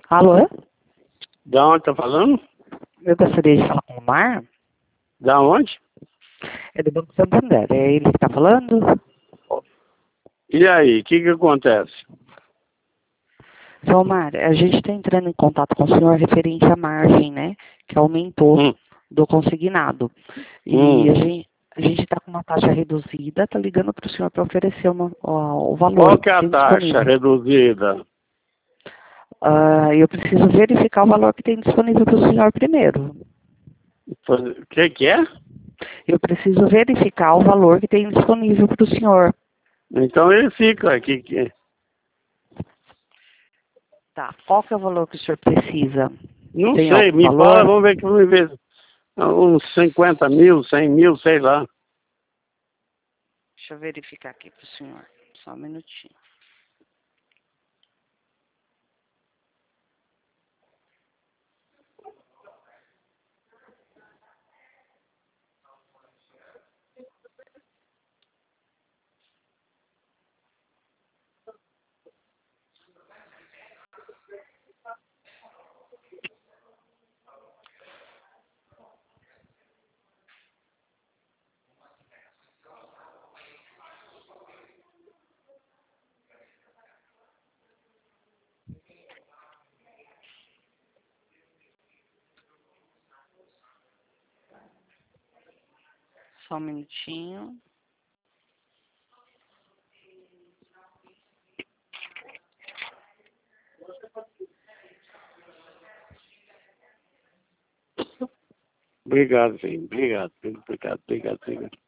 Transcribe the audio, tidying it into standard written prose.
Alô? Da onde tá falando? Eu gostaria de falar com o Mar. Da onde? É do Banco Santander. É ele que está falando? E aí, o que acontece? Seu Mar, a gente está entrando em contato com o senhor referente à margem, né? Que aumentou Hum, do consignado. E hum. a gente está com uma taxa reduzida, está ligando para o senhor para oferecer o valor Qual que é que a tem taxa disponível. reduzida? Eu preciso verificar o valor que tem disponível para o senhor primeiro. O que é? Eu preciso verificar o valor que tem disponível para o senhor. Então ele fica aqui. Tá. Qual que é o valor que o senhor precisa? Não Tem sei, algum me fala, valor? vamos ver que vamos ver. Uns 50 mil, 100 mil, sei lá. Deixa eu verificar aqui para o senhor. Só um minutinho. Só um minutinho. Obrigado, filho. Obrigado, obrigado, obrigado, obrigado.